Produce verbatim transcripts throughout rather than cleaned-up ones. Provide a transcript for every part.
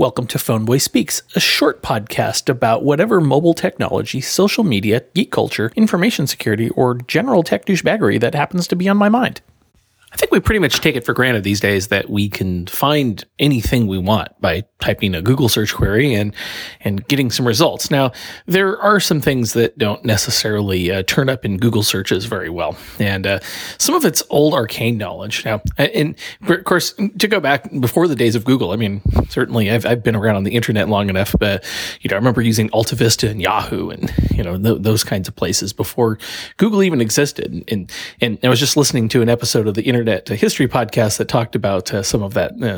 Welcome to Phoneboy Speaks, a short podcast about whatever mobile technology, social media, geek culture, information security, or general tech douchebaggery that happens to be on my mind. I think we pretty much take it for granted these days that we can find anything we want by typing a Google search query and and getting some results. Now, there are some things that don't necessarily uh, turn up in Google searches very well, and uh, some of it's old arcane knowledge. Now, and of course, to go back before the days of Google, I mean, certainly I've I've been around on the internet long enough, but you know, I remember using Alta Vista and Yahoo and you know th- those kinds of places before Google even existed. And, and and I was just listening to an episode of the Internet History podcast that talked about uh, some of that, uh,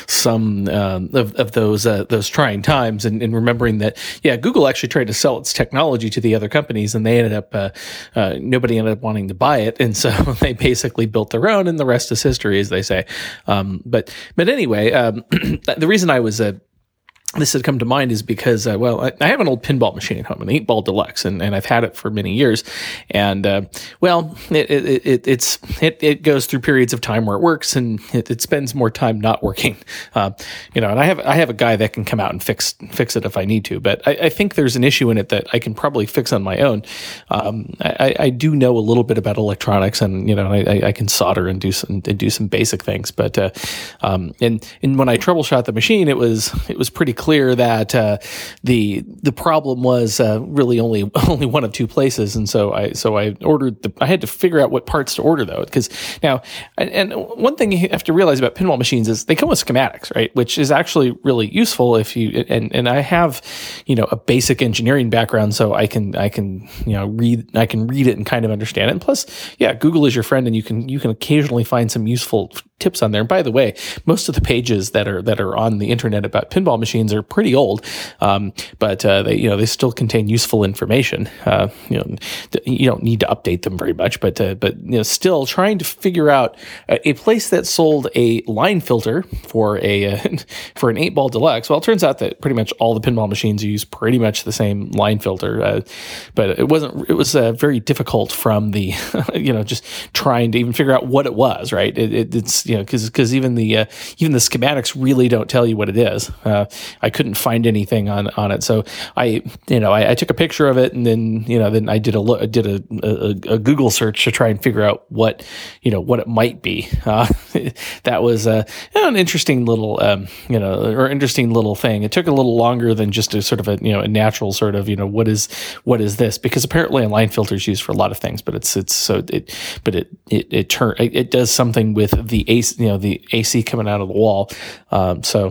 some um, of, of those uh, those trying times, and, and remembering that, yeah, Google actually tried to sell its technology to the other companies, and they ended up uh, uh, nobody ended up wanting to buy it, and so they basically built their own, and the rest is history, as they say. Um, but but anyway, um, the reason I was uh, this had come to mind is because, uh, well, I, I have an old pinball machine at home, an eight ball deluxe, and, and I've had it for many years. And, uh, well, it, it, it, it's, it, it goes through periods of time where it works and it, it spends more time not working. Uh, you know, and I have, I have a guy that can come out and fix, fix it if I need to, but I, I think there's an issue in it that I can probably fix on my own. Um, I, I do know a little bit about electronics, and, you know, I, I can solder and do some, and do some basic things, but, uh, um, and, and when I troubleshot the machine, it was, it was pretty clear that uh, the the problem was uh, really only only one of two places, and so I so I ordered the I had to figure out what parts to order though, because now and, and one thing you have to realize about pinball machines is they come with schematics, right? Which is actually really useful if you and and I have you know a basic engineering background, so I can I can you know read I can read it and kind of understand it. And plus, yeah, Google is your friend, and you can you can occasionally find some useful tips on there. And by the way, most of the pages that are that are on the internet about pinball machines are pretty old, um, but uh, they you know they still contain useful information. Uh, you know, you don't need to update them very much, but uh, but you know, still trying to figure out a, a place that sold a line filter for a uh, for an eight ball deluxe. Well, it turns out that pretty much all the pinball machines use pretty much the same line filter, uh, but it wasn't. It was uh, very difficult from the you know just trying to even figure out what it was. Right? It, it, it's you know because because even the uh, even the schematics really don't tell you what it is. Uh, I couldn't find anything on, on it, so I you know I, I took a picture of it, and then you know then I did a look, did a, a, a Google search to try and figure out what you know what it might be. Uh, that was uh, an interesting little um, you know or interesting little thing. It took a little longer than just a sort of a you know a natural sort of you know what is what is this, because apparently a line filter is used for a lot of things, but it's it's so it but it it it turn it, it does something with the A C, you know the A C coming out of the wall, um, so.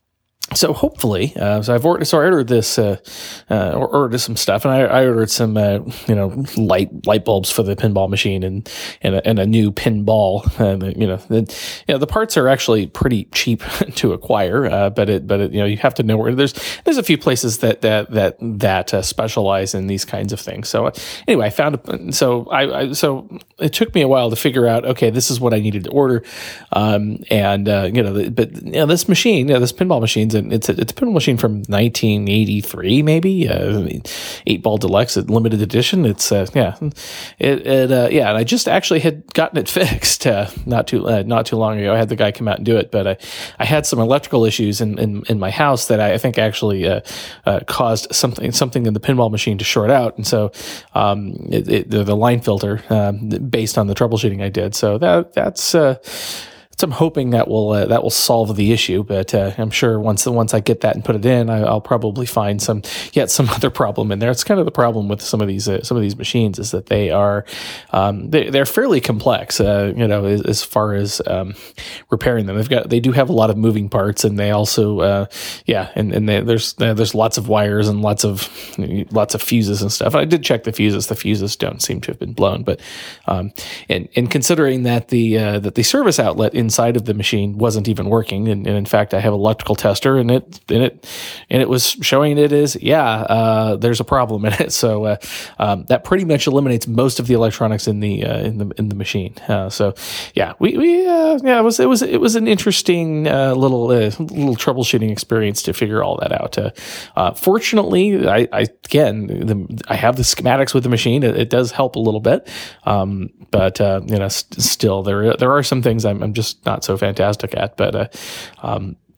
So hopefully, uh, so I've ordered, so I ordered this, uh, uh, ordered some stuff, and I, I ordered some, uh, you know, light light bulbs for the pinball machine, and and a, and a new pinball. Uh, you know, the, you know, the parts are actually pretty cheap to acquire, uh, but it, but it, you know, you have to know where. There's there's a few places that that that that uh, specialize in these kinds of things. So uh, anyway, I found a, so I, I so it took me a while to figure out. Okay, this is what I needed to order, um, and uh, you know, the, but you know, this machine, you know, this pinball machine. And it's a, it's a pinball machine from nineteen eighty-three, maybe uh, eight ball deluxe, limited edition. It's uh, yeah, it, it uh, yeah. And I just actually had gotten it fixed uh, not too uh, not too long ago. I had the guy come out and do it, but I, I had some electrical issues in, in, in my house that I, I think actually uh, uh, caused something something in the pinball machine to short out, and so um, it, it, the, the line filter um, based on the troubleshooting I did. So that that's. Uh, So I'm hoping that will uh, that will solve the issue, but uh, I'm sure once once I get that and put it in, I, I'll probably find some yet some other problem in there. It's kind of the problem with some of these uh, some of these machines is that they are um, they, they're fairly complex, uh, you know, as, as far as um, repairing them. They've got they do have a lot of moving parts, and they also uh, yeah, and and they, there's uh, there's lots of wires and lots of lots of fuses and stuff. And I did check the fuses; the fuses don't seem to have been blown, but um, and and considering that the uh, that the service outlet in inside of the machine wasn't even working, and, and in fact, I have an electrical tester, and it and it and it was showing it is yeah, uh, there's a problem in it. So uh, um, that pretty much eliminates most of the electronics in the uh, in the in the machine. Uh, so yeah, we we uh, yeah, it was it was it was an interesting uh, little uh, little troubleshooting experience to figure all that out. Uh, uh, fortunately, I, I again the, I have the schematics with the machine. It, it does help a little bit, um, but uh, you know, st- still there there are some things I'm, I'm just not so fantastic at, but uh, um,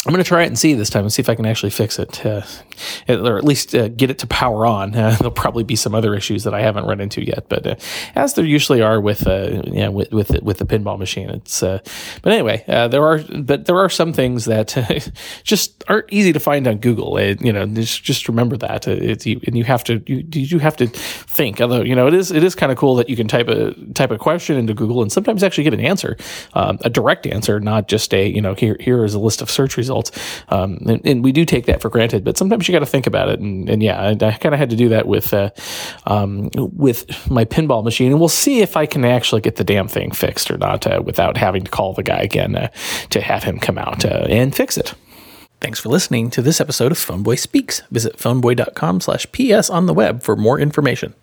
I'm going to try it and see this time and see if I can actually fix it, uh, or at least uh, get it to power on. Uh, there'll probably be some other issues that I haven't run into yet, but uh, as there usually are with, uh, yeah, with with the, with the pinball machine. It's, uh, but anyway, uh, there are, but there are some things that uh, just aren't easy to find on Google. It, you know, just just remember that. It's you, and you have to you you have to think. Although you know, it is it is kind of cool that you can type a type a question into Google and sometimes actually get an answer, um, a direct answer, not just a you know here here is a list of search results. Um, and, and we do take that for granted, but sometimes you got to think about it. And, and yeah, I, I kind of had to do that with, uh, um, with my pinball machine, and we'll see if I can actually get the damn thing fixed or not, uh, without having to call the guy again, uh, to have him come out, uh, and fix it. Thanks for listening to this episode of Phoneboy Speaks. Visit phoneboy dot com slash P S on the web for more information.